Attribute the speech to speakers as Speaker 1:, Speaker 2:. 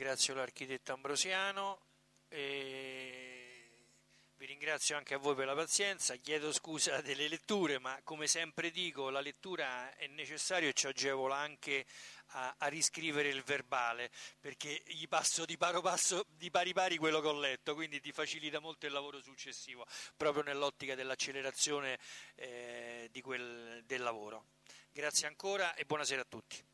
Speaker 1: ringrazio l'architetto Ambrosiano e vi ringrazio anche a voi per la pazienza, chiedo scusa delle letture, ma come sempre dico la lettura è necessaria e ci agevola anche a riscrivere il verbale, perché gli passo di pari pari quello che ho letto, quindi ti facilita molto il lavoro successivo, proprio nell'ottica dell'accelerazione del lavoro. Grazie ancora e buonasera a tutti.